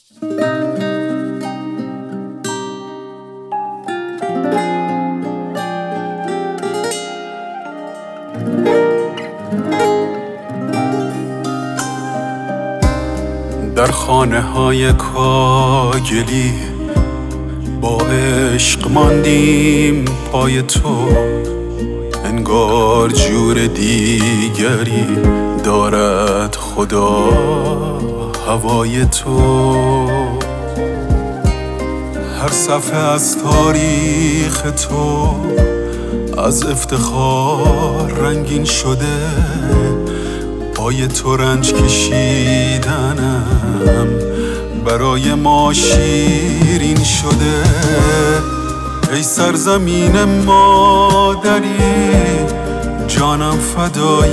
در خانه های کاگلی با عشق ماندیم پای تو، انگار جور دیگری دارد خدا هوای تو. هر صفحه از تاریخ تو از افتخار رنگین شده، پای تو رنج کشیدنم برای ما شیرین شده. ای سرزمین مادری، جانم فدای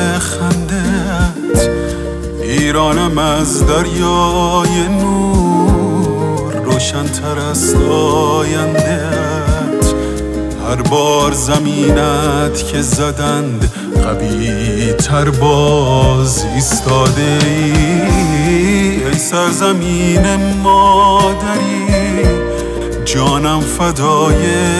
خندت، ایرانم از دریای نور روشن‌تر است آینده‌ات. هر بار زمینت که زدند قوی تر باز ایستاده ای. ای سرزمین مادری، جانم فدای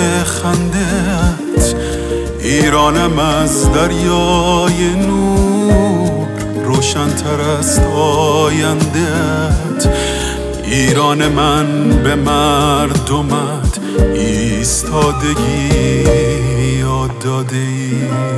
خندت، ایرانم از دریای نور روشن‌تر است آینده‌ات. ایران من به مردمت ایستادگی یاد داده ای.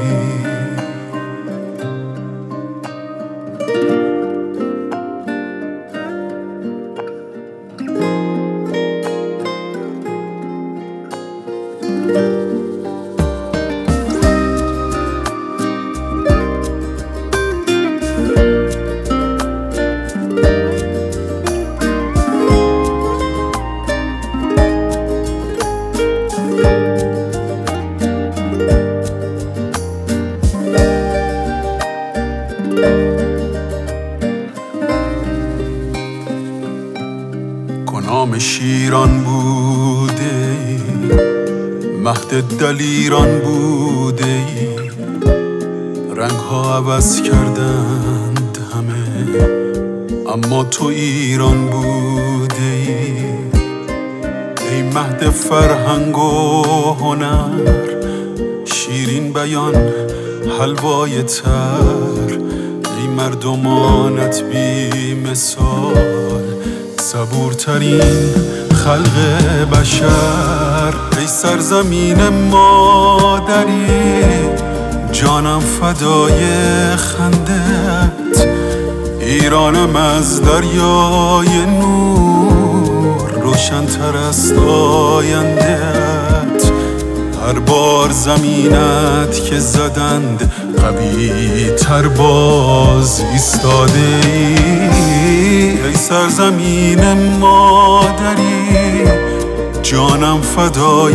نام شیران بوده ای، مهد دلیران بوده ای، رنگ ها عوض کردند همه، اما تو ایران بوده ای. ای مهد فرهنگ و هنر، شیرین بیان حلوای تر، ای مردمانت بی مثال، صبورترین خلق بشر. ای سرزمین مادری، جانم فدای خندت، ایرانم از دریای نور روشن‌تر است آینده‌ات. هر بار زمینت که زدند قوی تر باز ایستاده ای. ای سرزمین مادری، جانم فدای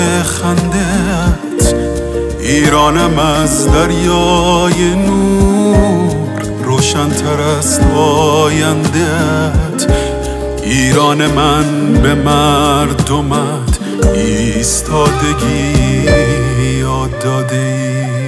خندت، ایرانم از دریای نور روشن‌تر است آینده‌ات. ایران من به مردمت ایستادگی یاد داده ای.